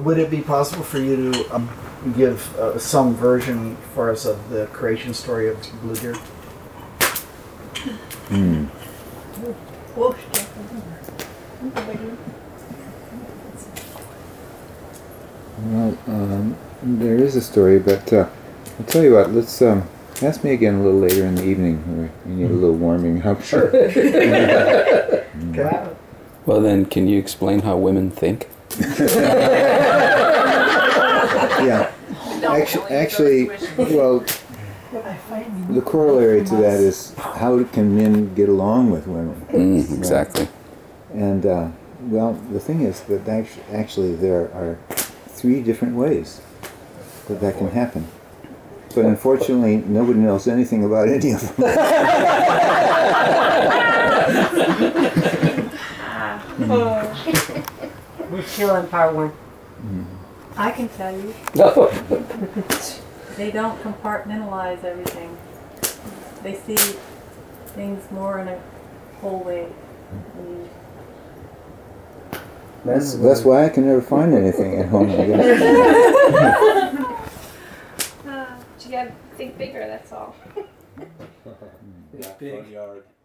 would it be possible for you to give some version for us of the creation story of Bluebeard? Well, there is a story, but I'll tell you what. Let's ask me again a little later in the evening. Where you need a little warming up. Sure. Well, then, can you explain how women think? Yeah. Actually, well, the corollary to that is how can men get along with women? Exactly. And well, the thing is that actually there are 3 different ways that can happen. But unfortunately, nobody knows anything about any of them. We're still on part 1. I can tell you, No. they don't compartmentalize everything. They see things more in a whole way. That's why I can never find anything at home, I guess. You gotta think bigger, that's all. Front yard.